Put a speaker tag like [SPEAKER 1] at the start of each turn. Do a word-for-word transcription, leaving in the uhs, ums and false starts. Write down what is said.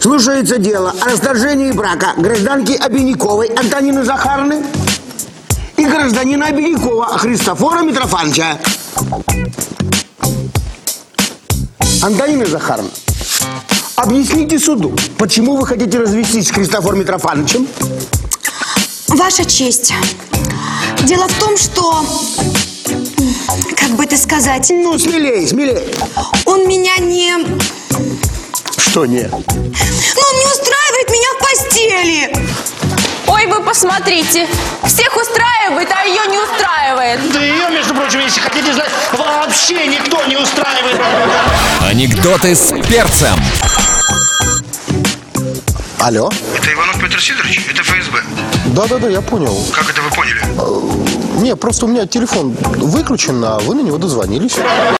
[SPEAKER 1] Слушается дело о расторжении брака гражданки Обиняковой Антонины Захаровны и гражданина Обинякова Христофора Митрофановича. Антонина Захаровна, объясните суду, почему вы хотите развестись с Христофором Митрофановичем?
[SPEAKER 2] Ваша честь, дело в том, что, как бы это сказать...
[SPEAKER 1] Ну, смелее, смелее.
[SPEAKER 2] Он меня не...
[SPEAKER 1] Что не?
[SPEAKER 2] Ну, он не устраивает меня в постели.
[SPEAKER 3] Ой, вы посмотрите, всех устраивает, а ее не устраивает.
[SPEAKER 4] Да ее, между прочим, если хотите знать, вообще никто не устраивает.
[SPEAKER 5] Анекдоты с перцем.
[SPEAKER 6] Алло?
[SPEAKER 7] Это Иванов Петр Сидорович? Это ФСБ.
[SPEAKER 6] Да-да-да, я понял.
[SPEAKER 7] Как это вы поняли?
[SPEAKER 6] Не, просто у меня телефон выключен, а вы на него дозвонились.